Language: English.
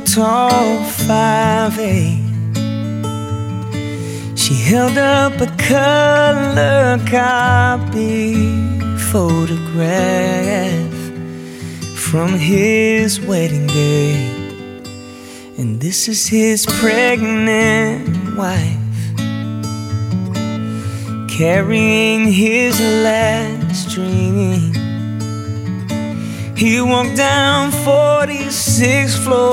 tall 5'8". She held up a color copy photograph from his wedding day, and this is his pregnant wife carrying his last dream. He walked down 46th floor